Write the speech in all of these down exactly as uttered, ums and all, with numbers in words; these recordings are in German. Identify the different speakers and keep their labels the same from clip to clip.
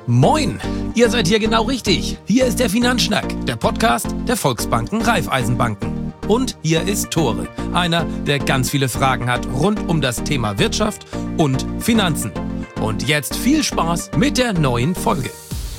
Speaker 1: Moin! Ihr seid hier genau richtig. Hier ist der Finanzschnack, der Podcast der Volksbanken Raiffeisenbanken. Und hier ist Tore, einer, der ganz viele Fragen hat rund um das Thema Wirtschaft und Finanzen. Und jetzt viel Spaß mit der neuen Folge.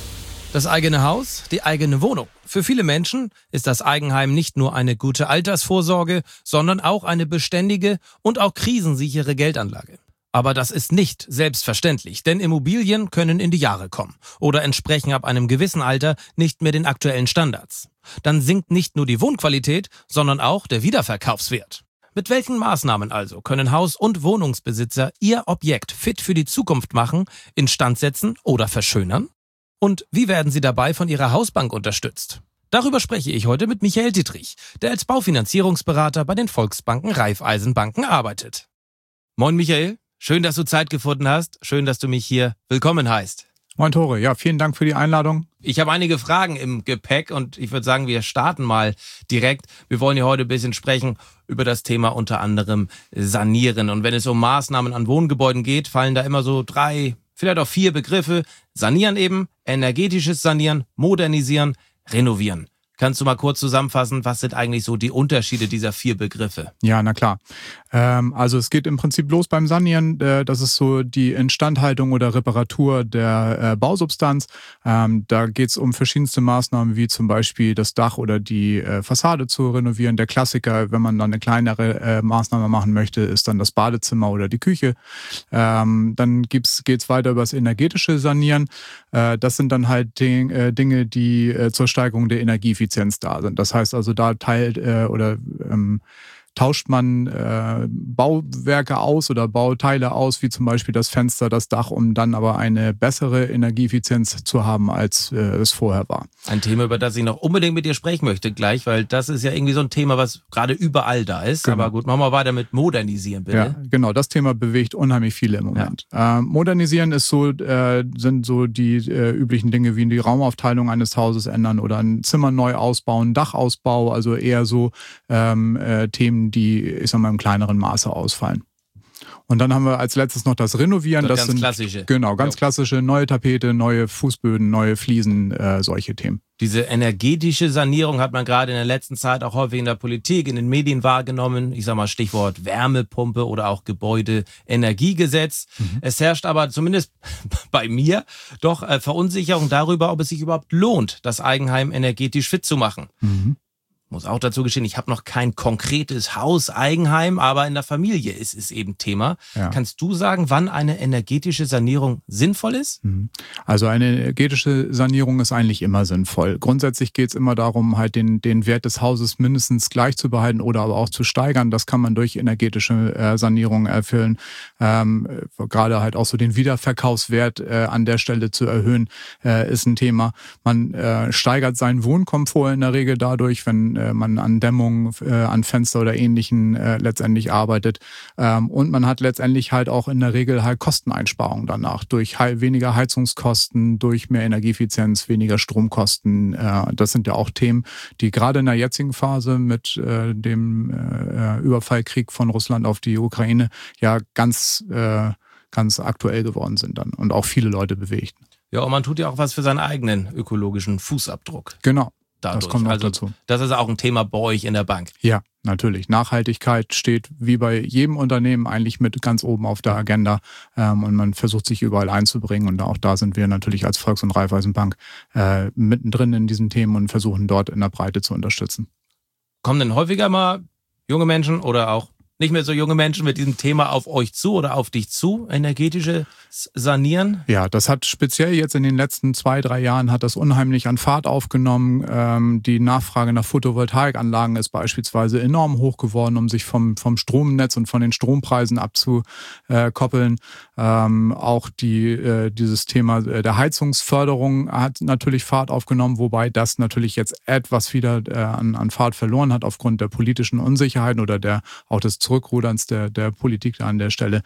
Speaker 1: Das eigene Haus, die eigene Wohnung. Für viele Menschen ist das Eigenheim nicht nur eine gute Altersvorsorge, sondern auch eine beständige und auch krisensichere Geldanlage. Aber das ist nicht selbstverständlich, denn Immobilien können in die Jahre kommen oder entsprechen ab einem gewissen Alter nicht mehr den aktuellen Standards. Dann sinkt nicht nur die Wohnqualität, sondern auch der Wiederverkaufswert. Mit welchen Maßnahmen also können Haus- und Wohnungsbesitzer ihr Objekt fit für die Zukunft machen, instand setzen oder verschönern? Und wie werden sie dabei von ihrer Hausbank unterstützt? Darüber spreche ich heute mit Michael Dittrich, der als Baufinanzierungsberater bei den Volksbanken Raiffeisenbanken arbeitet. Moin Michael. Schön, dass du Zeit gefunden hast. Schön, dass du mich hier willkommen heißt.
Speaker 2: Moin Tore, ja, vielen Dank für die Einladung.
Speaker 1: Ich habe einige Fragen im Gepäck und ich würde sagen, wir starten mal direkt. Wir wollen ja heute ein bisschen sprechen über das Thema unter anderem Sanieren. Und wenn es um Maßnahmen an Wohngebäuden geht, fallen da immer so drei, vielleicht auch vier Begriffe. Sanieren eben, energetisches Sanieren, modernisieren, renovieren. Kannst du mal kurz zusammenfassen, was sind eigentlich so die Unterschiede dieser vier Begriffe?
Speaker 2: Ja, na klar. Ähm, also es geht im Prinzip los beim Sanieren. Äh, das ist so die Instandhaltung oder Reparatur der äh, Bausubstanz. Ähm, da geht es um verschiedenste Maßnahmen, wie zum Beispiel das Dach oder die äh, Fassade zu renovieren. Der Klassiker, wenn man dann eine kleinere äh, Maßnahme machen möchte, ist dann das Badezimmer oder die Küche. Ähm, dann geht es weiter über das energetische Sanieren. Äh, das sind dann halt Ding, äh, Dinge, die äh, zur Steigerung der Energieeffizienz da sind. Das heißt also, da teilt äh, oder ähm, tauscht man äh, Bauwerke aus oder Bauteile aus, wie zum Beispiel das Fenster, das Dach, um dann aber eine bessere Energieeffizienz zu haben, als äh, es vorher war.
Speaker 1: Ein Thema, über das ich noch unbedingt mit dir sprechen möchte gleich, weil das ist ja irgendwie so ein Thema, was gerade überall da ist. Genau. Aber gut, machen wir weiter mit Modernisieren, bitte.
Speaker 2: Ja, genau, das Thema bewegt unheimlich viele im Moment. Ja. Ähm, Modernisieren ist so, äh, sind so die äh, üblichen Dinge wie die Raumaufteilung eines Hauses ändern oder ein Zimmer neu ausbauen, Dachausbau, also eher so ähm, äh, Themen, die, ich sag mal, im kleineren Maße ausfallen. Und dann haben wir als letztes noch das Renovieren.
Speaker 1: Das,
Speaker 2: das
Speaker 1: ganz
Speaker 2: sind,
Speaker 1: klassische.
Speaker 2: Genau, ganz
Speaker 1: ja.
Speaker 2: klassische, neue Tapete, neue Fußböden, neue Fliesen, äh, solche Themen.
Speaker 1: Diese energetische Sanierung hat man gerade in der letzten Zeit auch häufig in der Politik, in den Medien wahrgenommen. Ich sag mal Stichwort Wärmepumpe oder auch Gebäudeenergiegesetz. Mhm. Es herrscht aber zumindest bei mir doch äh, Verunsicherung darüber, ob es sich überhaupt lohnt, das Eigenheim energetisch fit zu machen. Mhm. Muss auch dazu gestehen, ich habe noch kein konkretes Haus, Eigenheim, aber in der Familie ist es eben Thema. Ja. Kannst du sagen, wann eine energetische Sanierung sinnvoll ist?
Speaker 2: Also eine energetische Sanierung ist eigentlich immer sinnvoll. Grundsätzlich geht es immer darum, halt den, den Wert des Hauses mindestens gleich zu behalten oder aber auch zu steigern. Das kann man durch energetische äh, Sanierung erfüllen. Ähm, gerade halt auch so den Wiederverkaufswert äh, an der Stelle zu erhöhen, äh, ist ein Thema. Man äh, steigert seinen Wohnkomfort in der Regel dadurch, wenn man an Dämmung, äh, an Fenster oder Ähnlichen äh, letztendlich arbeitet. Ähm, und man hat letztendlich halt auch in der Regel halt Kosteneinsparungen danach. Durch he- weniger Heizungskosten, durch mehr Energieeffizienz, weniger Stromkosten. Äh, das sind ja auch Themen, die gerade in der jetzigen Phase mit äh, dem äh, Überfallkrieg von Russland auf die Ukraine ja ganz, äh, ganz aktuell geworden sind dann und auch viele Leute bewegt.
Speaker 1: Ja, und man tut ja auch was für seinen eigenen ökologischen Fußabdruck.
Speaker 2: Genau.
Speaker 1: Dadurch.
Speaker 2: Das kommt noch
Speaker 1: also,
Speaker 2: dazu.
Speaker 1: Das ist auch ein Thema bei euch in der Bank.
Speaker 2: Ja, natürlich. Nachhaltigkeit steht wie bei jedem Unternehmen eigentlich mit ganz oben auf der Agenda. Ähm, und man versucht sich überall einzubringen. Und auch da sind wir natürlich als Volks- und Raiffeisenbank äh, mittendrin in diesen Themen und versuchen dort in der Breite zu unterstützen.
Speaker 1: Kommen denn häufiger mal junge Menschen oder auch nicht mehr so junge Menschen mit diesem Thema auf euch zu oder auf dich zu, energetische Sanieren?
Speaker 2: Ja, das hat speziell jetzt in den letzten zwei, drei Jahren hat das unheimlich an Fahrt aufgenommen. Ähm, die Nachfrage nach Photovoltaikanlagen ist beispielsweise enorm hoch geworden, um sich vom, vom Stromnetz und von den Strompreisen abzukoppeln. Ähm, auch die, äh, dieses Thema der Heizungsförderung hat natürlich Fahrt aufgenommen, wobei das natürlich jetzt etwas wieder äh, an, an Fahrt verloren hat aufgrund der politischen Unsicherheiten oder der auch des Zurückruderns der, der Politik an der Stelle.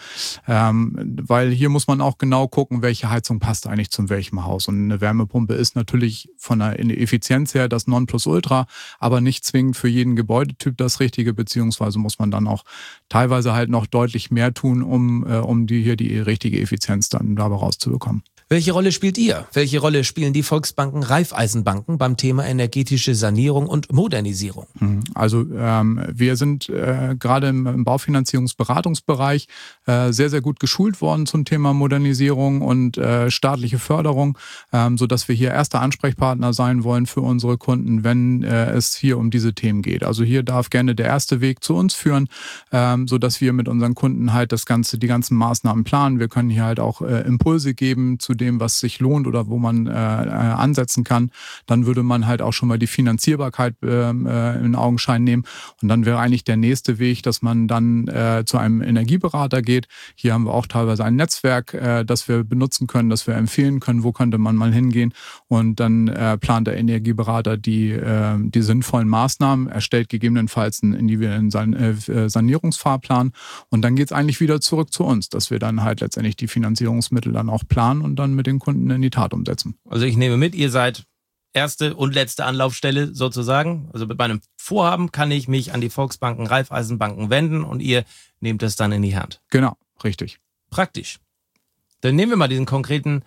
Speaker 2: Ähm, weil hier muss man auch genau gucken, welche Heizung passt eigentlich zu welchem Haus. Und eine Wärmepumpe ist natürlich von der Effizienz her das Nonplusultra, aber nicht zwingend für jeden Gebäudetyp das Richtige, beziehungsweise muss man dann auch teilweise halt noch deutlich mehr tun, um, äh, um die hier die richtige Effizienz dann dabei rauszubekommen.
Speaker 1: Welche Rolle spielt ihr? Welche Rolle spielen die Volksbanken, Raiffeisenbanken beim Thema energetische Sanierung und Modernisierung?
Speaker 2: Also ähm, wir sind äh, gerade im, im Baufinanzierungsberatungsbereich äh, sehr, sehr gut geschult worden zum Thema Modernisierung und äh, staatliche Förderung, ähm, sodass wir hier erster Ansprechpartner sein wollen für unsere Kunden, wenn äh, es hier um diese Themen geht. Also hier darf gerne der erste Weg zu uns führen, ähm, sodass wir mit unseren Kunden halt das Ganze, die ganzen Maßnahmen planen. Wir können hier halt auch äh, Impulse geben zu dem, was sich lohnt oder wo man äh, ansetzen kann. Dann würde man halt auch schon mal die Finanzierbarkeit äh, in Augenschein nehmen. Und dann wäre eigentlich der nächste Weg, dass man dann äh, zu einem Energieberater geht. Hier haben wir auch teilweise ein Netzwerk, äh, das wir benutzen können, das wir empfehlen können, wo könnte man mal hingehen. Und dann äh, plant der Energieberater die, äh, die sinnvollen Maßnahmen, erstellt gegebenenfalls einen individuellen San- äh, Sanierungsfahrplan. Und dann geht es eigentlich wieder zurück zu uns, dass wir dann halt letztendlich die Finanzierungsmittel dann auch planen und dann mit den Kunden in die Tat umsetzen.
Speaker 1: Also ich nehme mit, ihr seid erste und letzte Anlaufstelle sozusagen. Also mit meinem Vorhaben kann ich mich an die Volksbanken, Raiffeisenbanken wenden und ihr nehmt es dann in die Hand.
Speaker 2: Genau, richtig.
Speaker 1: Praktisch. Dann nehmen wir mal diesen konkreten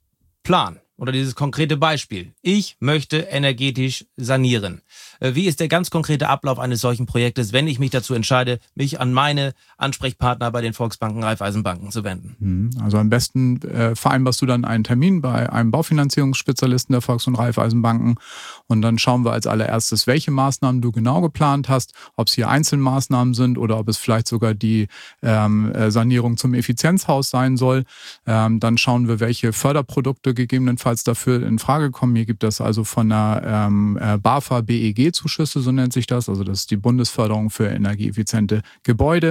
Speaker 1: Plan oder dieses konkrete Beispiel. Ich möchte energetisch sanieren. Wie ist der ganz konkrete Ablauf eines solchen Projektes, wenn ich mich dazu entscheide, mich an meine Ansprechpartner bei den Volksbanken, Raiffeisenbanken zu wenden?
Speaker 2: Also am besten äh, vereinbarst du dann einen Termin bei einem Baufinanzierungsspezialisten der Volks- und Raiffeisenbanken und dann schauen wir als allererstes, welche Maßnahmen du genau geplant hast, ob es hier Einzelmaßnahmen sind oder ob es vielleicht sogar die ähm, Sanierung zum Effizienzhaus sein soll. Ähm, dann schauen wir, welche Förderprodukte gegebenenfalls dafür in Frage kommen. Hier gibt es also von der ähm, BAFA B E G-Zuschüsse, so nennt sich das. Also das ist die Bundesförderung für energieeffiziente Gebäude.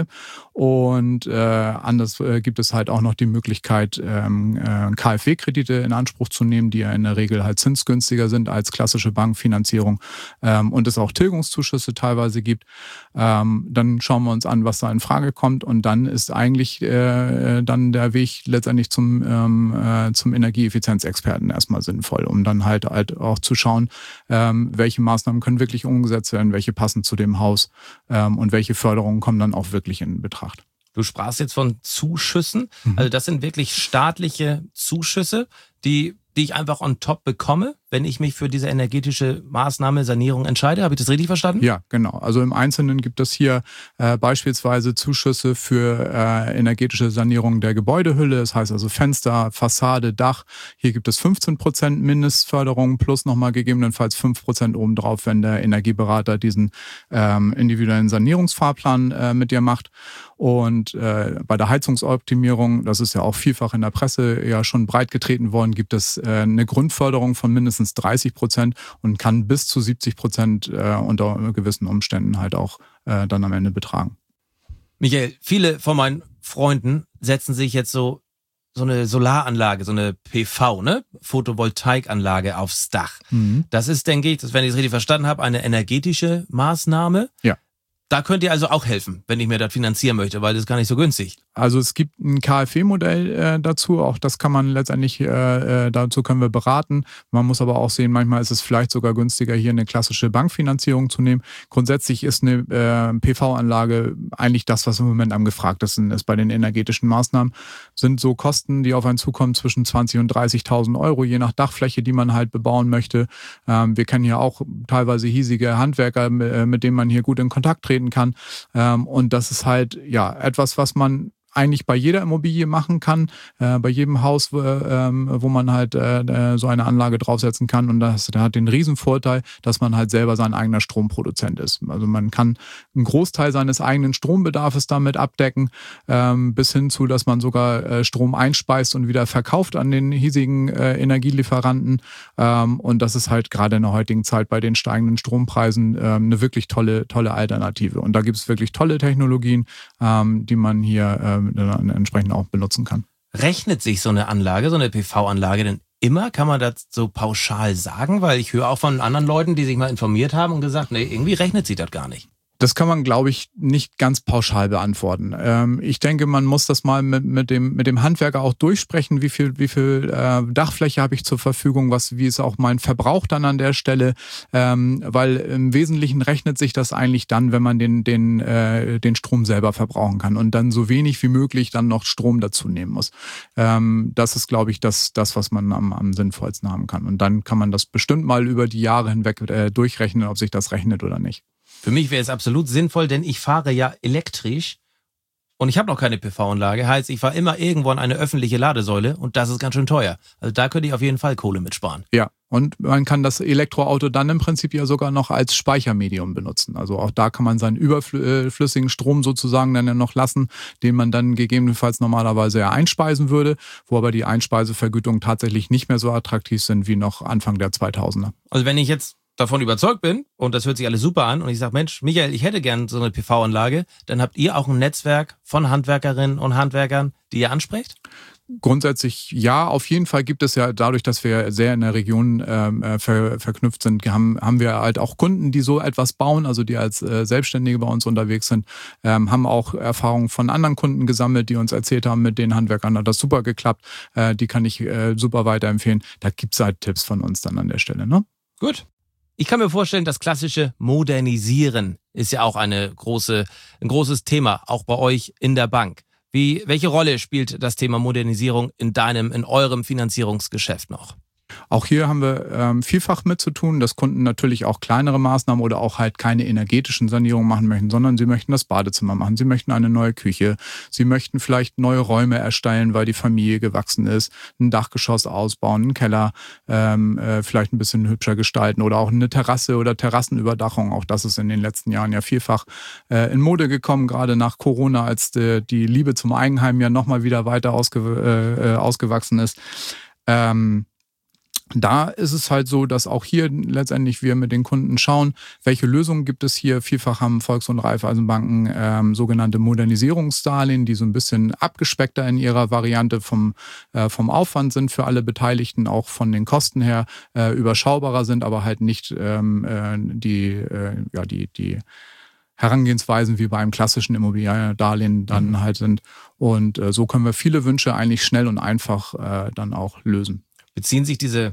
Speaker 2: Und äh, anders äh, gibt es halt auch noch die Möglichkeit, ähm, äh, K f W-Kredite in Anspruch zu nehmen, die ja in der Regel halt zinsgünstiger sind als klassische Bankfinanzierung. Ähm, und es auch Tilgungszuschüsse teilweise gibt. Ähm, dann schauen wir uns an, was da in Frage kommt. Und dann ist eigentlich äh, dann der Weg letztendlich zum, ähm, äh, zum Energieeffizienzexperten erstmal sinnvoll, um dann halt, halt auch zu schauen, ähm, welche Maßnahmen können wirklich umgesetzt werden, welche passen zu dem Haus ähm, und welche Förderungen kommen dann auch wirklich in Betracht.
Speaker 1: Du sprachst jetzt von Zuschüssen. Mhm. Also das sind wirklich staatliche Zuschüsse, die, die ich einfach on top bekomme, wenn ich mich für diese energetische Maßnahme, Sanierung entscheide. Habe ich das richtig verstanden?
Speaker 2: Ja, genau. Also im Einzelnen gibt es hier äh, beispielsweise Zuschüsse für äh, energetische Sanierung der Gebäudehülle. Das heißt also Fenster, Fassade, Dach. Hier gibt es fünfzehn Prozent Mindestförderung plus nochmal gegebenenfalls fünf Prozent obendrauf, wenn der Energieberater diesen ähm, individuellen Sanierungsfahrplan äh, mit dir macht. Und äh, bei der Heizungsoptimierung, das ist ja auch vielfach in der Presse ja schon breit getreten worden, gibt es äh, eine Grundförderung von mindestens dreißig Prozent und kann bis zu siebzig Prozent äh, unter gewissen Umständen halt auch äh, dann am Ende betragen.
Speaker 1: Michael, viele von meinen Freunden setzen sich jetzt so so eine Solaranlage, so eine P V, ne, Photovoltaikanlage aufs Dach. Mhm. Das ist, denke ich, wenn ich es richtig verstanden habe, eine energetische Maßnahme.
Speaker 2: Ja.
Speaker 1: Da könnt ihr also auch helfen, wenn ich mir das finanzieren möchte, weil das ist gar nicht so günstig.
Speaker 2: Also es gibt ein K f W-Modell äh, dazu, auch das kann man letztendlich, äh, dazu können wir beraten. Man muss aber auch sehen, manchmal ist es vielleicht sogar günstiger, hier eine klassische Bankfinanzierung zu nehmen. Grundsätzlich ist eine äh, P V-Anlage eigentlich das, was im Moment am gefragtesten ist bei den energetischen Maßnahmen. Sind so Kosten, die auf einen zukommen zwischen zwanzigtausend und dreißigtausend Euro, je nach Dachfläche, die man halt bebauen möchte. Ähm, wir kennen hier auch teilweise hiesige Handwerker, mit denen man hier gut in Kontakt treten kann. Und das ist halt ja etwas, was man eigentlich bei jeder Immobilie machen kann, äh, bei jedem Haus, wo, ähm, wo man halt äh, so eine Anlage draufsetzen kann. Und das, das hat den Riesenvorteil, dass man halt selber sein eigener Stromproduzent ist. Also man kann einen Großteil seines eigenen Strombedarfs damit abdecken, ähm, bis hin zu, dass man sogar äh, Strom einspeist und wieder verkauft an den hiesigen äh, Energielieferanten. Ähm, und das ist halt gerade in der heutigen Zeit bei den steigenden Strompreisen ähm, eine wirklich tolle, tolle Alternative. Und da gibt es wirklich tolle Technologien, ähm, die man hier ähm, dann entsprechend auch benutzen kann.
Speaker 1: Rechnet sich so eine Anlage, so eine P V-Anlage denn immer? Kann man das so pauschal sagen? Weil ich höre auch von anderen Leuten, die sich mal informiert haben und gesagt, nee, irgendwie rechnet sich das gar nicht.
Speaker 2: Das kann man, glaube ich, nicht ganz pauschal beantworten. Ähm, ich denke, man muss das mal mit, mit dem mit dem Handwerker auch durchsprechen, wie viel wie viel äh, Dachfläche habe ich zur Verfügung, was wie ist auch mein Verbrauch dann an der Stelle, ähm, weil im Wesentlichen rechnet sich das eigentlich dann, wenn man den den äh, den Strom selber verbrauchen kann und dann so wenig wie möglich dann noch Strom dazu nehmen muss. Ähm, das ist, glaube ich, das das was man am, am sinnvollsten haben kann. Und dann kann man das bestimmt mal über die Jahre hinweg äh, durchrechnen, ob sich das rechnet oder nicht.
Speaker 1: Für mich wäre es absolut sinnvoll, denn ich fahre ja elektrisch und ich habe noch keine P V-Anlage. Heißt, ich fahre immer irgendwo an eine öffentliche Ladesäule und das ist ganz schön teuer. Also da könnte ich auf jeden Fall Kohle mitsparen.
Speaker 2: Ja, und man kann das Elektroauto dann im Prinzip ja sogar noch als Speichermedium benutzen. Also auch da kann man seinen überflüssigen Strom sozusagen dann ja noch lassen, den man dann gegebenenfalls normalerweise ja einspeisen würde, wo aber die Einspeisevergütungen tatsächlich nicht mehr so attraktiv sind wie noch Anfang der zweitausender.
Speaker 1: Also wenn ich jetzt davon überzeugt bin und das hört sich alles super an und ich sage, Mensch, Michael, ich hätte gern so eine P V-Anlage, dann habt ihr auch ein Netzwerk von Handwerkerinnen und Handwerkern, die ihr ansprecht?
Speaker 2: Grundsätzlich ja, auf jeden Fall gibt es ja dadurch, dass wir sehr in der Region äh, ver, verknüpft sind, haben, haben wir halt auch Kunden, die so etwas bauen, also die als äh, Selbstständige bei uns unterwegs sind, ähm, haben auch Erfahrungen von anderen Kunden gesammelt, die uns erzählt haben, mit den Handwerkern hat das super geklappt, äh, die kann ich äh, super weiterempfehlen. Da gibt's halt Tipps von uns dann an der Stelle, ne?
Speaker 1: Gut. Ich kann mir vorstellen, das klassische Modernisieren ist ja auch eine große, ein großes Thema, auch bei euch in der Bank. Wie, welche Rolle spielt das Thema Modernisierung in deinem, in eurem Finanzierungsgeschäft noch?
Speaker 2: Auch hier haben wir ähm, vielfach mit zu tun, dass Kunden natürlich auch kleinere Maßnahmen oder auch halt keine energetischen Sanierungen machen möchten, sondern sie möchten das Badezimmer machen, sie möchten eine neue Küche, sie möchten vielleicht neue Räume erstellen, weil die Familie gewachsen ist, ein Dachgeschoss ausbauen, einen Keller ähm, äh, vielleicht ein bisschen hübscher gestalten oder auch eine Terrasse oder Terrassenüberdachung. Auch das ist in den letzten Jahren ja vielfach äh, in Mode gekommen, gerade nach Corona, als die, die Liebe zum Eigenheim ja nochmal wieder weiter ausge, äh, ausgewachsen ist. Ähm, Da ist es halt so, dass auch hier letztendlich wir mit den Kunden schauen, welche Lösungen gibt es hier. Vielfach haben Volks- und Raiffeisenbanken ähm, sogenannte Modernisierungsdarlehen, die so ein bisschen abgespeckter in ihrer Variante vom, äh, vom Aufwand sind für alle Beteiligten, auch von den Kosten her äh, überschaubarer sind, aber halt nicht ähm, äh, die, äh, ja, die, die Herangehensweisen wie bei einem klassischen Immobiliendarlehen dann mhm. halt sind. Und äh, so können wir viele Wünsche eigentlich schnell und einfach äh, dann auch lösen.
Speaker 1: Beziehen sich diese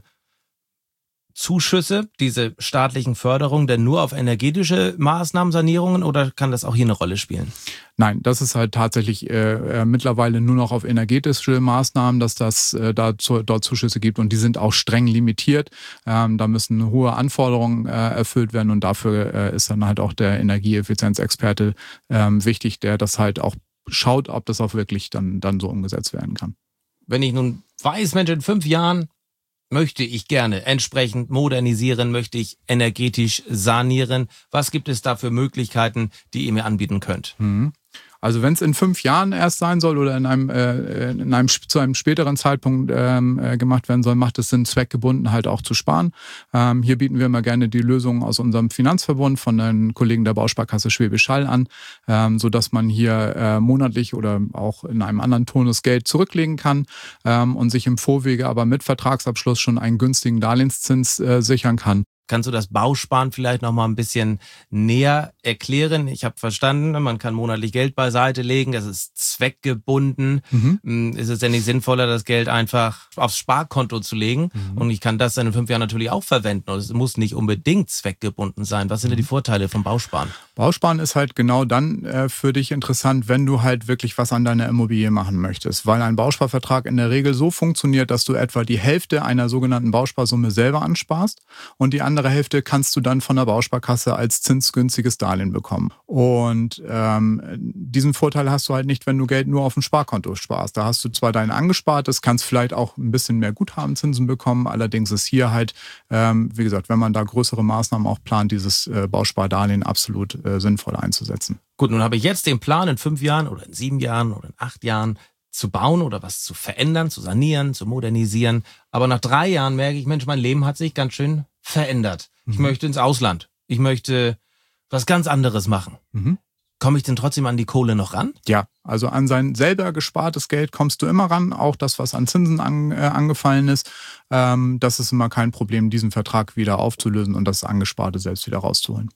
Speaker 1: Zuschüsse, diese staatlichen Förderungen denn nur auf energetische Maßnahmen, Sanierungen oder kann das auch hier eine Rolle spielen?
Speaker 2: Nein, das ist halt tatsächlich äh, äh, mittlerweile nur noch auf energetische Maßnahmen, dass das äh, dazu, dort Zuschüsse gibt und die sind auch streng limitiert. Ähm, da müssen hohe Anforderungen äh, erfüllt werden und dafür äh, ist dann halt auch der Energieeffizienzexperte ähm, wichtig, der das halt auch schaut, ob das auch wirklich dann, dann so umgesetzt werden kann.
Speaker 1: Wenn ich nun weiß, Mensch, in fünf Jahren möchte ich gerne entsprechend modernisieren, möchte ich energetisch sanieren. Was gibt es da für Möglichkeiten, die ihr mir anbieten könnt?
Speaker 2: Mhm. Also wenn es in fünf Jahren erst sein soll oder in einem, äh, in einem zu einem späteren Zeitpunkt ähm, äh, gemacht werden soll, macht es Sinn, zweckgebunden halt auch zu sparen. Ähm, hier bieten wir immer gerne die Lösungen aus unserem Finanzverbund von den Kollegen der Bausparkasse Schwäbisch Hall an, ähm, sodass man hier äh, monatlich oder auch in einem anderen Turnus Geld zurücklegen kann ähm, und sich im Vorwege aber mit Vertragsabschluss schon einen günstigen Darlehenszins äh, sichern kann.
Speaker 1: Kannst du das Bausparen vielleicht noch mal ein bisschen näher erklären? Ich habe verstanden, man kann monatlich Geld beiseite legen, das ist zweckgebunden. Mhm. Ist es denn nicht sinnvoller, das Geld einfach aufs Sparkonto zu legen? Mhm. Und ich kann das dann in fünf Jahren natürlich auch verwenden. Und es muss nicht unbedingt zweckgebunden sein. Was sind denn die Vorteile vom Bausparen?
Speaker 2: Bausparen ist halt genau dann äh, für dich interessant, wenn du halt wirklich was an deiner Immobilie machen möchtest. Weil ein Bausparvertrag in der Regel so funktioniert, dass du etwa die Hälfte einer sogenannten Bausparsumme selber ansparst und die andere Hälfte kannst du dann von der Bausparkasse als zinsgünstiges Darlehen bekommen. Und ähm, diesen Vorteil hast du halt nicht, wenn du Geld nur auf dem Sparkonto sparst. Da hast du zwar dein Angespartes, kannst vielleicht auch ein bisschen mehr Guthabenzinsen bekommen, allerdings ist hier halt, ähm, wie gesagt, wenn man da größere Maßnahmen auch plant, dieses äh, Bauspardarlehen absolut äh, sinnvoll einzusetzen.
Speaker 1: Gut, nun habe ich jetzt den Plan, in fünf Jahren oder in sieben Jahren oder in acht Jahren zu bauen oder was zu verändern, zu sanieren, zu modernisieren. Aber nach drei Jahren merke ich, Mensch, mein Leben hat sich ganz schön verändert. Ich mhm. möchte ins Ausland. Ich möchte was ganz anderes machen. Mhm. Komme ich denn trotzdem an die Kohle noch ran?
Speaker 2: Ja, also an sein selber gespartes Geld kommst du immer ran. Auch das, was an Zinsen an, äh, angefallen ist. Ähm, das ist immer kein Problem, diesen Vertrag wieder aufzulösen und das Angesparte selbst wieder rauszuholen.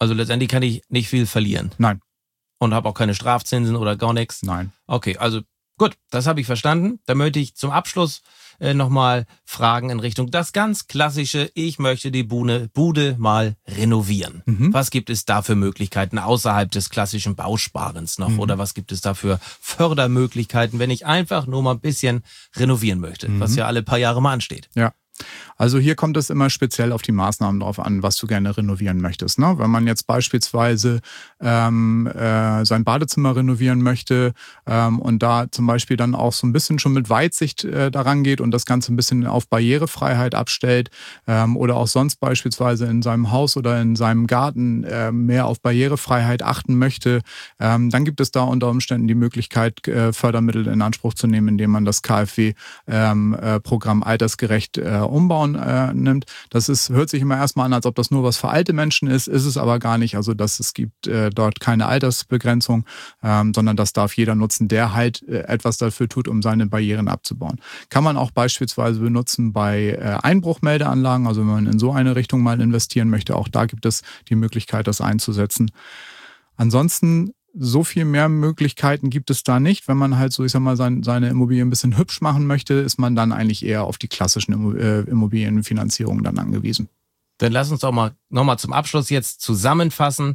Speaker 1: Also letztendlich kann ich nicht viel verlieren.
Speaker 2: Nein.
Speaker 1: Und habe auch keine Strafzinsen oder gar nichts?
Speaker 2: Nein.
Speaker 1: Okay, also gut, das habe ich verstanden. Da möchte ich zum Abschluss äh, nochmal fragen in Richtung das ganz klassische, ich möchte die Bude, Bude mal renovieren. Mhm. Was gibt es da für Möglichkeiten außerhalb des klassischen Bausparens noch? Mhm. Oder was gibt es da für Fördermöglichkeiten, wenn ich einfach nur mal ein bisschen renovieren möchte, mhm. was ja alle paar Jahre mal ansteht?
Speaker 2: Ja. Also hier kommt es immer speziell auf die Maßnahmen drauf an, was du gerne renovieren möchtest. Ne? Wenn man jetzt beispielsweise ähm, äh, sein Badezimmer renovieren möchte ähm, und da zum Beispiel dann auch so ein bisschen schon mit Weitsicht äh, daran geht und das Ganze ein bisschen auf Barrierefreiheit abstellt ähm, oder auch sonst beispielsweise in seinem Haus oder in seinem Garten äh, mehr auf Barrierefreiheit achten möchte, ähm, dann gibt es da unter Umständen die Möglichkeit, äh, Fördermittel in Anspruch zu nehmen, indem man das K f W-Programm ähm, äh, altersgerecht äh, umbauen äh, nimmt. Das ist, hört sich immer erstmal an, als ob das nur was für alte Menschen ist, ist es aber gar nicht. Also dass es gibt äh, dort keine Altersbegrenzung, ähm, sondern das darf jeder nutzen, der halt äh, etwas dafür tut, um seine Barrieren abzubauen. Kann man auch beispielsweise benutzen bei äh, Einbruchmeldeanlagen, also wenn man in so eine Richtung mal investieren möchte, auch da gibt es die Möglichkeit, das einzusetzen. Ansonsten so viel mehr Möglichkeiten gibt es da nicht. Wenn man halt so, ich sag mal, sein, seine Immobilie ein bisschen hübsch machen möchte, ist man dann eigentlich eher auf die klassischen Immobilienfinanzierungen dann angewiesen.
Speaker 1: Dann lass uns doch mal nochmal zum Abschluss jetzt zusammenfassen.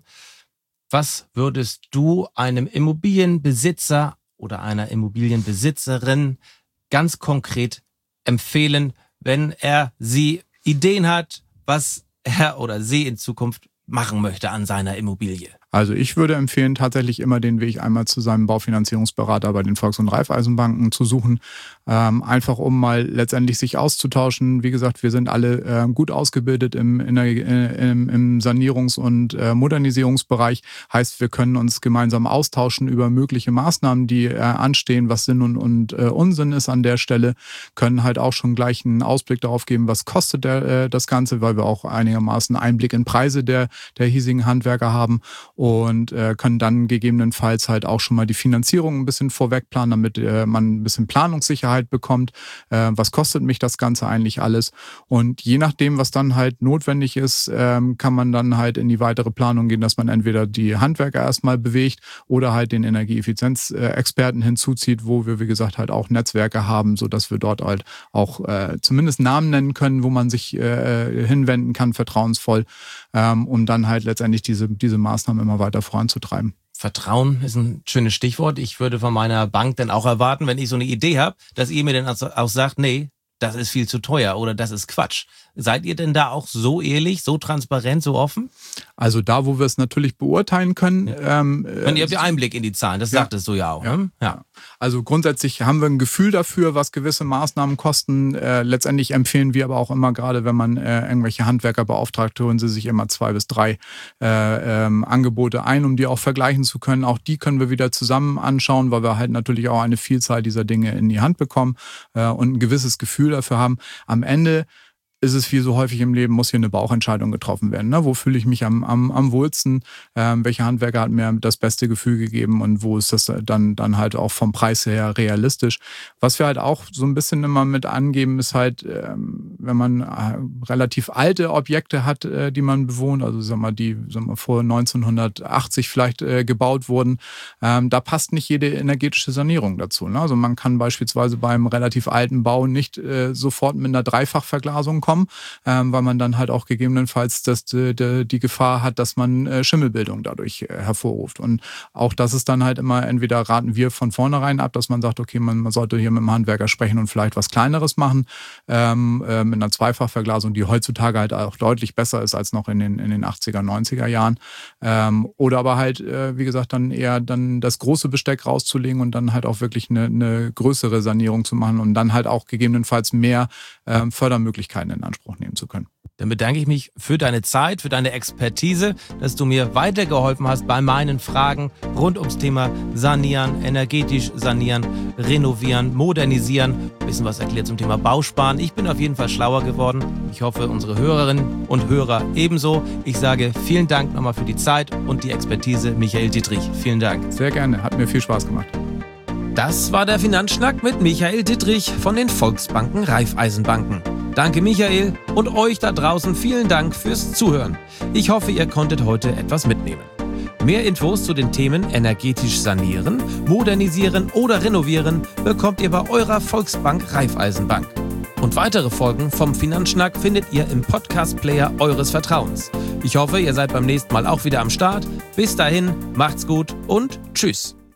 Speaker 1: Was würdest du einem Immobilienbesitzer oder einer Immobilienbesitzerin ganz konkret empfehlen, wenn er sie Ideen hat, was er oder sie in Zukunft machen möchte an seiner Immobilie?
Speaker 2: Also ich würde empfehlen, tatsächlich immer den Weg einmal zu seinem Baufinanzierungsberater bei den Volks- und Raiffeisenbanken zu suchen, ähm, einfach um mal letztendlich sich auszutauschen. Wie gesagt, wir sind alle äh, gut ausgebildet im, in der, äh, im, im Sanierungs- und äh, Modernisierungsbereich. Heißt, wir können uns gemeinsam austauschen über mögliche Maßnahmen, die äh, anstehen, was Sinn und, und äh, Unsinn ist an der Stelle, können halt auch schon gleich einen Ausblick darauf geben, was kostet der, äh, das Ganze, weil wir auch einigermaßen Einblick in Preise der, der hiesigen Handwerker haben. Und äh, können dann gegebenenfalls halt auch schon mal die Finanzierung ein bisschen vorweg planen, damit äh, man ein bisschen Planungssicherheit bekommt. Äh, was kostet mich das Ganze eigentlich alles? Und je nachdem, was dann halt notwendig ist, ähm, kann man dann halt in die weitere Planung gehen, dass man entweder die Handwerker erstmal bewegt oder halt den Energieeffizienzexperten hinzuzieht, wo wir, wie gesagt, halt auch Netzwerke haben, sodass wir dort halt auch äh, zumindest Namen nennen können, wo man sich äh, hinwenden kann, vertrauensvoll, ähm, um dann halt letztendlich diese, diese Maßnahmen immer weiter voranzutreiben.
Speaker 1: Vertrauen ist ein schönes Stichwort. Ich würde von meiner Bank dann auch erwarten, wenn ich so eine Idee habe, dass ihr mir dann auch sagt, nee, das ist viel zu teuer oder das ist Quatsch. Seid ihr denn da auch so ehrlich, so transparent, so offen?
Speaker 2: Also da, wo wir es natürlich beurteilen können.
Speaker 1: Ja.
Speaker 2: Ähm,
Speaker 1: Wenn ihr habt ja Einblick in die Zahlen, das
Speaker 2: ja.
Speaker 1: sagtest du ja auch.
Speaker 2: Ja.
Speaker 1: Ne?
Speaker 2: Ja. Also grundsätzlich haben wir ein Gefühl dafür, was gewisse Maßnahmen kosten. Äh, letztendlich empfehlen wir aber auch immer, gerade wenn man äh, irgendwelche Handwerker beauftragt, holen sie sich immer zwei bis drei äh, ähm, Angebote ein, um die auch vergleichen zu können. Auch die können wir wieder zusammen anschauen, weil wir halt natürlich auch eine Vielzahl dieser Dinge in die Hand bekommen äh, und ein gewisses Gefühl dafür haben. Am Ende ist es wie so häufig im Leben, muss hier eine Bauchentscheidung getroffen werden. Ne? Wo fühle ich mich am, am, am wohlsten? Ähm, welcher Handwerker hat mir das beste Gefühl gegeben und wo ist das dann, dann halt auch vom Preis her realistisch? Was wir halt auch so ein bisschen immer mit angeben, ist halt, ähm, wenn man äh, relativ alte Objekte hat, äh, die man bewohnt, also sag mal, die sag mal, vor neunzehnhundertachtzig vielleicht äh, gebaut wurden, ähm, da passt nicht jede energetische Sanierung dazu. Ne? Also man kann beispielsweise beim relativ alten Bau nicht äh, sofort mit einer Dreifachverglasung kommen, ähm, weil man dann halt auch gegebenenfalls das, die, die Gefahr hat, dass man äh, Schimmelbildung dadurch äh, hervorruft. Und auch das ist dann halt immer, entweder raten wir von vornherein ab, dass man sagt, okay, man, man sollte hier mit dem Handwerker sprechen und vielleicht was Kleineres machen, ähm, äh, mit einer Zweifachverglasung, die heutzutage halt auch deutlich besser ist als noch in den, in den achtziger, neunziger Jahren. Ähm, oder aber halt, äh, wie gesagt, dann eher dann das große Besteck rauszulegen und dann halt auch wirklich eine, eine größere Sanierung zu machen und dann halt auch gegebenenfalls mehr äh, Fördermöglichkeiten in Anspruch nehmen zu können.
Speaker 1: Dann bedanke ich mich für deine Zeit, für deine Expertise, dass du mir weitergeholfen hast bei meinen Fragen rund ums Thema Sanieren, energetisch sanieren, renovieren, modernisieren. Ein bisschen was erklärt zum Thema Bausparen. Ich bin auf jeden Fall schlauer geworden. Ich hoffe, unsere Hörerinnen und Hörer ebenso. Ich sage vielen Dank nochmal für die Zeit und die Expertise, Michael Dittrich. Vielen Dank.
Speaker 2: Sehr gerne, hat mir viel Spaß gemacht.
Speaker 1: Das war der Finanzschnack mit Michael Dittrich von den Volksbanken Raiffeisenbanken. Danke Michael und euch da draußen vielen Dank fürs Zuhören. Ich hoffe, ihr konntet heute etwas mitnehmen. Mehr Infos zu den Themen energetisch sanieren, modernisieren oder renovieren bekommt ihr bei eurer Volksbank Raiffeisenbank. Und weitere Folgen vom Finanzschnack findet ihr im Podcast-Player eures Vertrauens. Ich hoffe, ihr seid beim nächsten Mal auch wieder am Start. Bis dahin, macht's gut und tschüss.